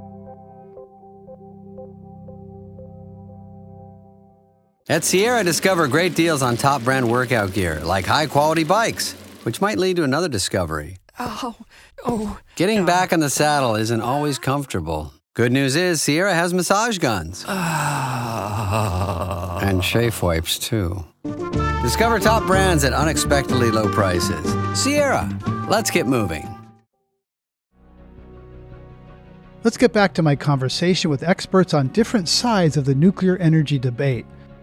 At Sierra, discover great deals on top brand workout gear, like high-quality bikes, which might lead to another discovery. Oh, oh. Getting back on the saddle isn't always comfortable. Good news is Sierra has massage guns. And chafe wipes, too. Discover top brands at unexpectedly low prices. Sierra, let's get moving. Let's get back to my conversation with experts on different sides of the nuclear energy debate.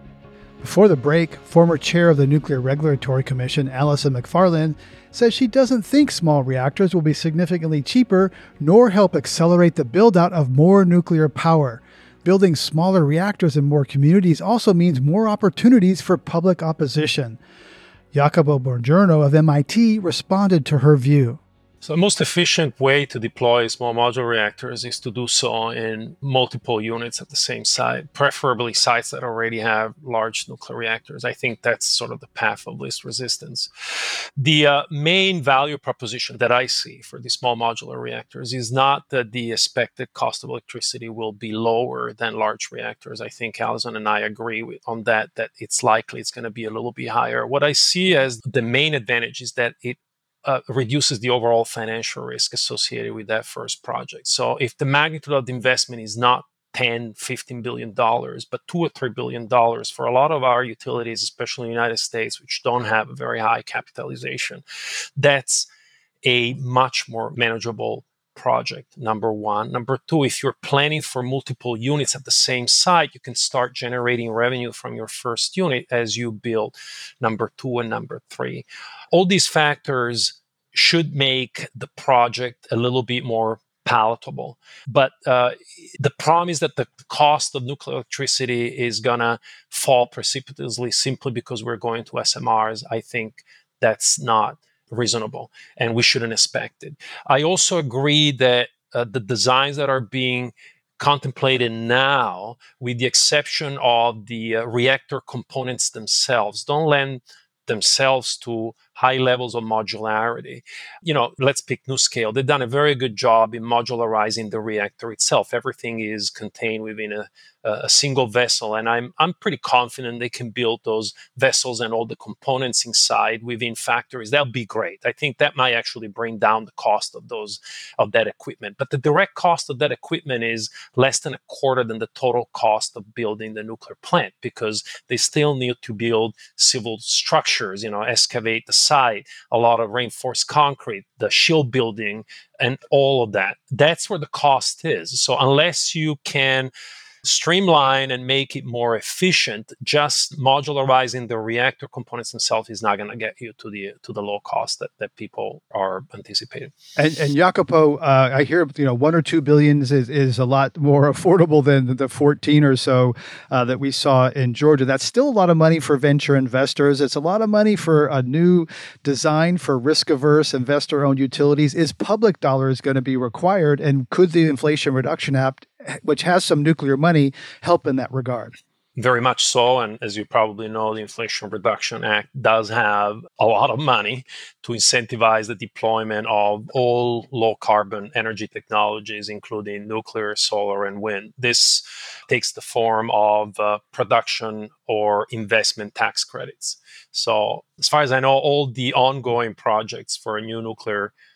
Before the break, former chair of the Nuclear Regulatory Commission, Allison McFarland, says she doesn't think small reactors will be significantly cheaper nor help accelerate the build-out of more nuclear power. Building smaller reactors in more communities also means more opportunities for public opposition. Jacopo Bongiorno of M I T responded to her view. So the most efficient way to deploy small modular reactors is to do so in multiple units at the same site, preferably sites that already have large nuclear reactors. I think that's sort of the path of least resistance. The uh, main value proposition that I see for the small modular reactors is not that the expected cost of electricity will be lower than large reactors. I think Allison and I agree with, on that, that it's likely it's going to be a little bit higher. What I see as the main advantage is that it Uh, reduces the overall financial risk associated with that first project. So if the magnitude of the investment is not ten, fifteen billion dollars, but two or three billion dollars for a lot of our utilities, especially in the United States, which don't have a very high capitalization, that's a much more manageable project, number one. Number two, if you're planning for multiple units at the same site, you can start generating revenue from your first unit as you build number two and number three. All these factors should make the project a little bit more palatable. But uh, the problem is that the cost of nuclear electricity is going to fall precipitously simply because we're going to S M Rs. I think that's not reasonable, and we shouldn't expect it. I also agree that uh, the designs that are being contemplated now, with the exception of the uh, reactor components themselves, don't lend themselves to high levels of modularity. You know, let's pick NuScale. They've done a very good job in modularizing the reactor itself. Everything is contained within a, a single vessel, and I'm I'm pretty confident they can build those vessels and all the components inside within factories. That'll be great. I think that might actually bring down the cost of those of that equipment. But the direct cost of that equipment is less than a quarter than the total cost of building the nuclear plant, because they still need to build civil structures, you know, excavate the site, a lot of reinforced concrete, the shield building, and all of that. That's where the cost is. So unless you can streamline and make it more efficient, just modularizing the reactor components themselves is not going to get you to the to the low cost that, that people are anticipating. And, and Jacopo, uh, I hear you know one or two billions is, is a lot more affordable than the fourteen or so uh, that we saw in Georgia. That's still a lot of money for venture investors. It's a lot of money for a new design for risk-averse investor-owned utilities. Is public dollars going to be required? And could the Inflation Reduction Act, which has some nuclear money, help in that regard? Very much so. And as you probably know, the Inflation Reduction Act does have a lot of money to incentivize the deployment of all low carbon energy technologies, including nuclear, solar, and wind. This takes the form of uh, production or investment tax credits. So as far as I know, all the ongoing projects for new nuclear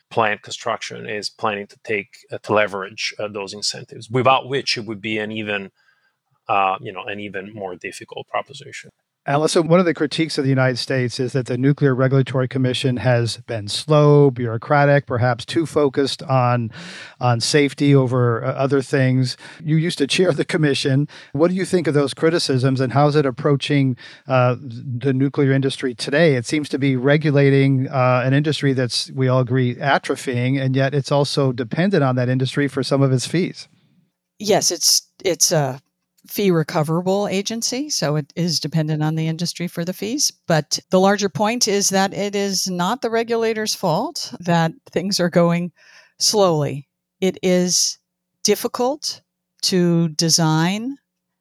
plant construction is planning to take uh, to leverage uh, those incentives, without which it would be an even, uh, you know, an even more difficult proposition. Alyssa, one of the critiques of the United States is that the Nuclear Regulatory Commission has been slow, bureaucratic, perhaps too focused on, on safety over uh, other things. You used to chair the commission. What do you think of those criticisms, and how is it approaching uh, the nuclear industry today? It seems to be regulating uh, an industry that's, we all agree, atrophying, and yet it's also dependent on that industry for some of its fees. Yes, it's it's a fee recoverable agency, so it is dependent on the industry for the fees. But the larger point is that it is not the regulator's fault that things are going slowly. It is difficult to design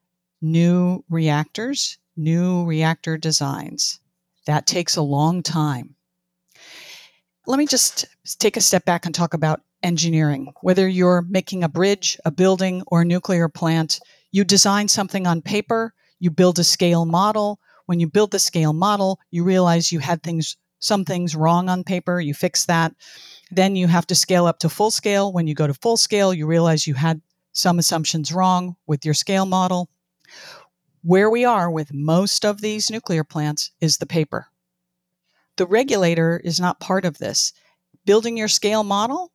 new reactors, new reactor designs. That takes a long time. Let me just take a step back and talk about engineering. Whether you're making a bridge, a building, or a nuclear plant, you design something on paper, you build a scale model. When you build the scale model, you realize you had things, some things wrong on paper, you fix that. Then you have to scale up to full scale. When you go to full scale, you realize you had some assumptions wrong with your scale model. Where we are with most of these nuclear plants is the paper. The regulator is not part of this. Building your scale model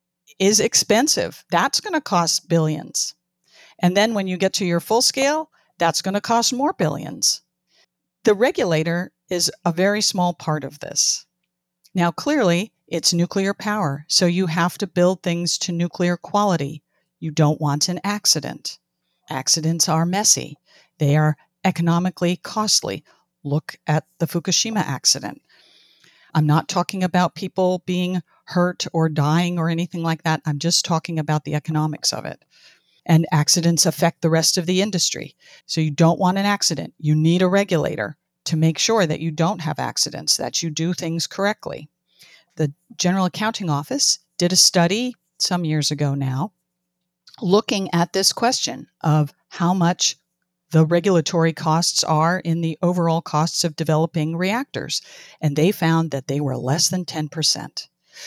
is expensive. That's going to cost billions. And then when you get to your full scale, that's going to cost more billions. The regulator is a very small part of this. Now, clearly, it's nuclear power, so you have to build things to nuclear quality. You don't want an accident. Accidents are messy. They are economically costly. Look at the Fukushima accident. I'm not talking about people being hurt or dying or anything like that. I'm just talking about the economics of it. And accidents affect the rest of the industry. So you don't want an accident. You need a regulator to make sure that you don't have accidents, that you do things correctly. The General Accounting Office did a study some years ago now, looking at this question of how much the regulatory costs are in the overall costs of developing reactors. And they found that they were less than ten percent.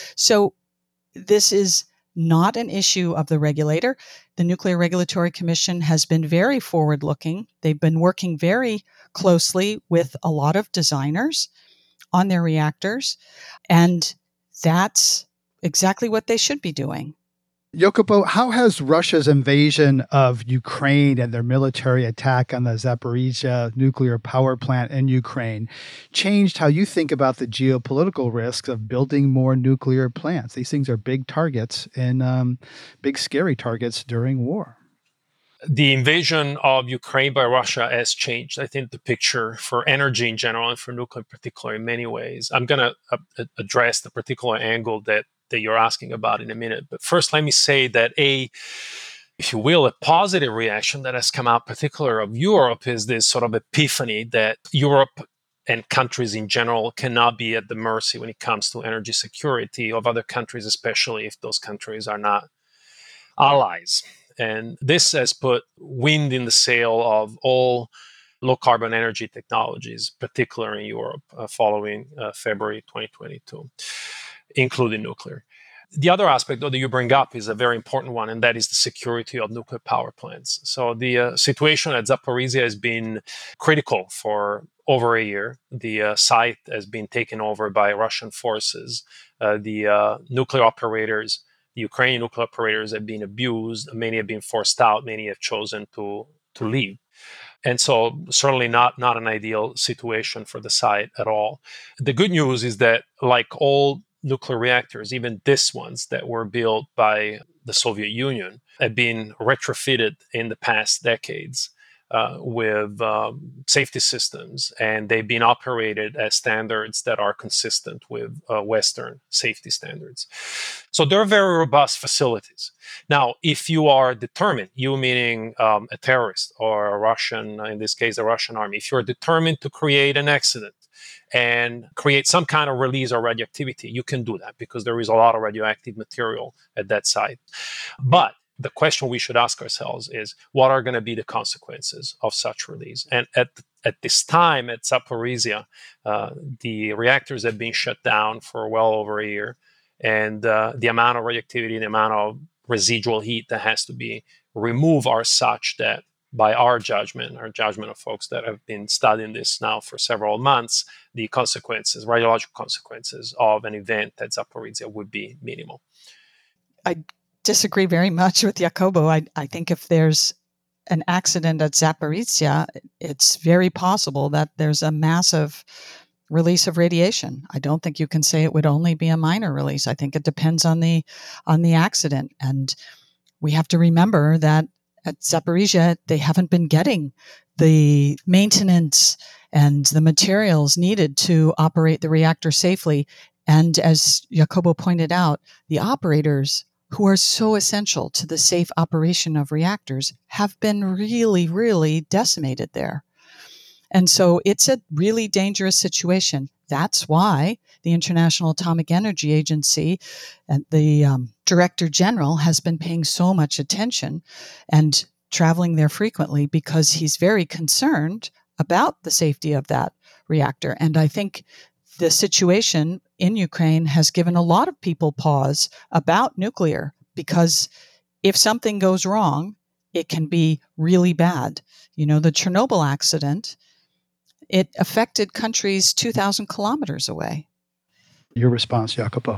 So this is not an issue of the regulator. The Nuclear Regulatory Commission has been very forward-looking. They've been working very closely with a lot of designers on their reactors, and that's exactly what they should be doing. Jacopo, how has Russia's invasion of Ukraine and their military attack on the Zaporizhzhia nuclear power plant in Ukraine changed how you think about the geopolitical risks of building more nuclear plants? These things are big targets and um, big, scary targets during war. The invasion of Ukraine by Russia has changed, I think, the picture for energy in general and for nuclear in particular in many ways. I'm going to uh, address the particular angle that that you're asking about in a minute. But first, let me say that a, if you will, a positive reaction that has come out, particularly of Europe, is this sort of epiphany that Europe and countries in general cannot be at the mercy when it comes to energy security of other countries, especially if those countries are not allies. And this has put wind in the sail of all low carbon energy technologies, particularly in Europe, uh, following uh, February twenty twenty-two. Including nuclear. The other aspect, though, that you bring up is a very important one, and that is the security of nuclear power plants. So the uh, situation at Zaporizhzhia has been critical for over a year. The uh, site has been taken over by Russian forces. Uh, the uh, nuclear operators, the Ukrainian nuclear operators have been abused. Many have been forced out. Many have chosen to, to leave. And so certainly not, not an ideal situation for the site at all. The good news is that, like all nuclear reactors, even these ones that were built by the Soviet Union, have been retrofitted in the past decades uh, with um, safety systems, and they've been operated at standards that are consistent with uh, Western safety standards. So they're very robust facilities. Now, if you are determined, you meaning um, a terrorist or a Russian, in this case, the Russian army, if you're determined to create an accident and create some kind of release of radioactivity, you can do that because there is a lot of radioactive material at that site. But the question we should ask ourselves is, what are going to be the consequences of such release? And at at this time at Zaporizhzhia, uh, the reactors have been shut down for well over a year. and uh, the amount of radioactivity, the amount of residual heat that has to be removed are such that, by our judgment, our judgment of folks that have been studying this now for several months, the consequences, radiological consequences of an event at Zaporizhia would be minimal. I disagree very much with Jacobo. I, I think if there's an accident at Zaporizhia, it's very possible that there's a massive release of radiation. I don't think you can say it would only be a minor release. I think it depends on the on the accident. And we have to remember that at Zaporizhia, they haven't been getting the maintenance and the materials needed to operate the reactor safely. And as Jacobo pointed out, the operators who are so essential to the safe operation of reactors have been really, really decimated there. And so it's a really dangerous situation. That's why the International Atomic Energy Agency and the um, Director General has been paying so much attention and traveling there frequently, because he's very concerned about the safety of that reactor. And I think the situation in Ukraine has given a lot of people pause about nuclear, because if something goes wrong, it can be really bad. You know, the Chernobyl accident, it affected countries two thousand kilometers away. Your response, Jacopo?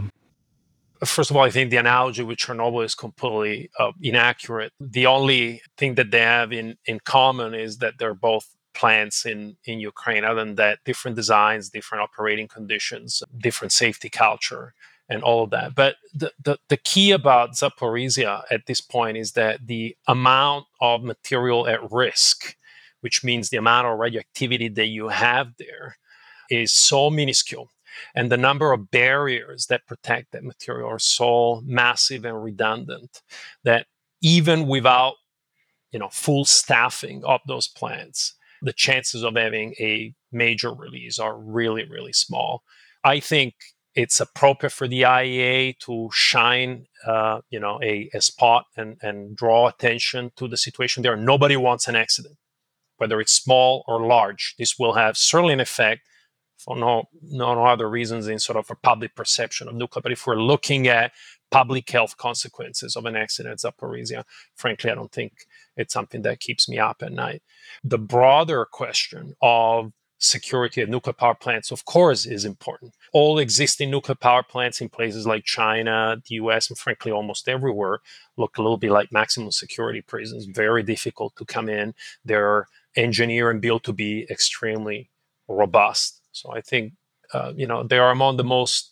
First of all, I think the analogy with Chernobyl is completely uh, inaccurate. The only thing that they have in, in common is that they're both plants in, in Ukraine. Other than that, different designs, different operating conditions, different safety culture, and all of that. But the, the, the key about Zaporizhia at this point is that the amount of material at risk, which means the amount of radioactivity that you have there, is so minuscule. And the number of barriers that protect that material are so massive and redundant that even without, you know, full staffing of those plants, the chances of having a major release are really, really small. I think it's appropriate for the I A E A to shine, uh, you know, a, a spot and, and draw attention to the situation there. Nobody wants an accident, whether it's small or large. This will have certainly an effect for no, no other reasons in sort of a public perception of nuclear. But if we're looking at public health consequences of an accident at Zaporizhia, frankly, I don't think it's something that keeps me up at night. The broader question of security of nuclear power plants, of course, is important. All existing nuclear power plants in places like China, the U S, and frankly, almost everywhere, look a little bit like maximum security prisons, very difficult to come in. They're engineered and built to be extremely robust. So I think, uh, you know, they are among the most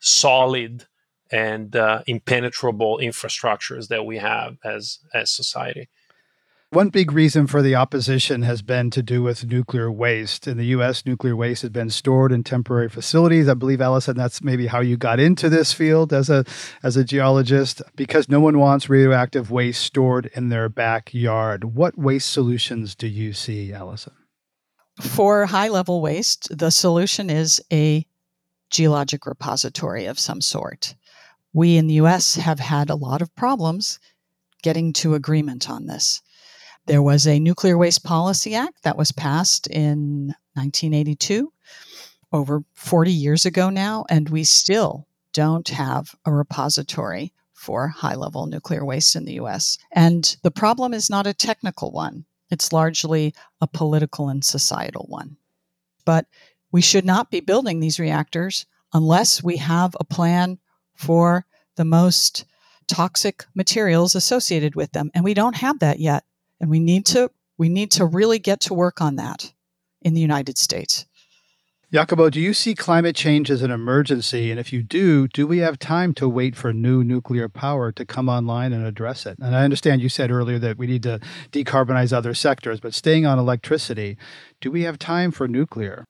solid and uh, impenetrable infrastructures that we have as as society. One big reason for the opposition has been to do with nuclear waste. In the U S, nuclear waste has been stored in temporary facilities. I believe, Allison, that's maybe how you got into this field as a as a geologist, because no one wants radioactive waste stored in their backyard. What waste solutions do you see, Allison? For high-level waste, the solution is a geologic repository of some sort. We in the U S have had a lot of problems getting to agreement on this. There was a Nuclear Waste Policy Act that was passed in nineteen eighty-two, over forty years ago now, and we still don't have a repository for high-level nuclear waste in the U S. And the problem is not a technical one. It's largely a political and societal one. But we should not be building these reactors unless we have a plan for the most toxic materials associated with them. And we don't have that yet. And we need to we need to really get to work on that in the United States. Jacobo, do you see climate change as an emergency? And if you do, do we have time to wait for new nuclear power to come online and address it? And I understand you said earlier that we need to decarbonize other sectors, but staying on electricity, do we have time for nuclear?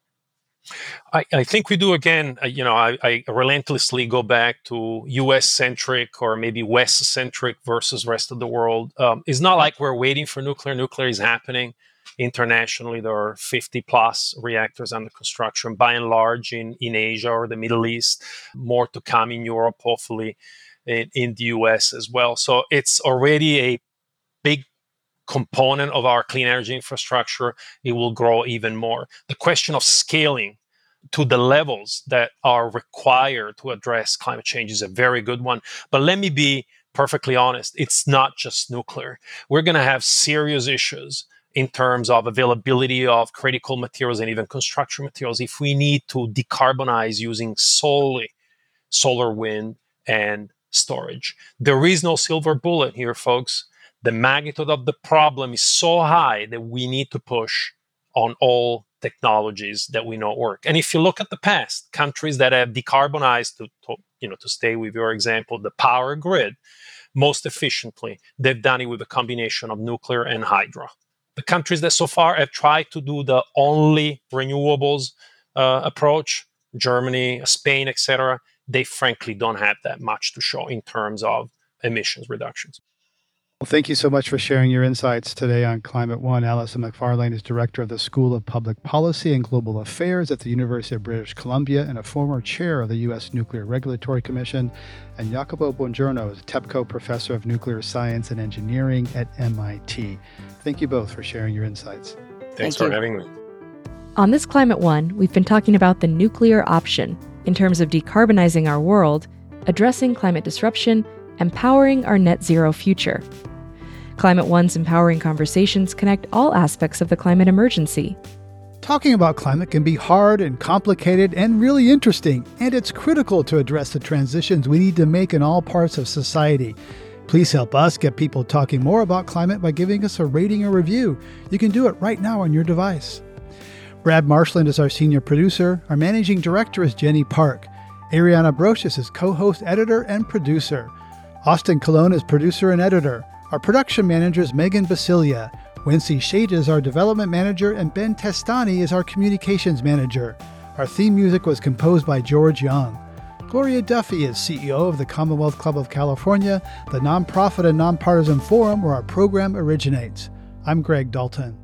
I, I think we do. Again, uh, you know, I, I relentlessly go back to U S-centric or maybe West-centric versus rest of the world. Um, it's not like we're waiting for nuclear. Nuclear is happening. Internationally, there are fifty plus reactors under construction, by and large in, in Asia or the Middle East, more to come in Europe, hopefully in, in the U S as well. So it's already a big component of our clean energy infrastructure. It will grow even more. The question of scaling to the levels that are required to address climate change is a very good one. But let me be perfectly honest, it's not just nuclear. We're going to have serious issues in terms of availability of critical materials and even construction materials if we need to decarbonize using solely solar, wind, and storage. There is no silver bullet here, folks. The magnitude of the problem is so high that we need to push on all technologies that we know work. And if you look at the past, countries that have decarbonized, to, to you know, to stay with your example, the power grid most efficiently, they've done it with a combination of nuclear and hydro. The countries that so far have tried to do the only renewables uh, approach, Germany, Spain, et cetera, they frankly don't have that much to show in terms of emissions reductions. Well, thank you so much for sharing your insights today on Climate One. Alison Macfarlane is Director of the School of Public Policy and Global Affairs at the University of British Columbia and a former chair of the U S Nuclear Regulatory Commission. And Jacopo Buongiorno is TEPCO Professor of Nuclear Science and Engineering at M I T. Thank you both for sharing your insights. Thanks Thank for you. having me. On this Climate One, we've been talking about the nuclear option in terms of decarbonizing our world, addressing climate disruption, and powering our net zero future. Climate One's empowering conversations connect all aspects of the climate emergency. Talking about climate can be hard and complicated and really interesting, and it's critical to address the transitions we need to make in all parts of society. Please help us get people talking more about climate by giving us a rating or review. You can do it right now on your device. Brad Marshland is our senior producer. Our managing director is Jenny Park. Ariana Brocious is co-host, editor, and producer. Austin Colon is producer and editor. Our production manager is Megan Basilia. Wency Shade is our development manager, and Ben Testani is our communications manager. Our theme music was composed by George Young. Gloria Duffy is C E O of the Commonwealth Club of California, the nonprofit and nonpartisan forum where our program originates. I'm Greg Dalton.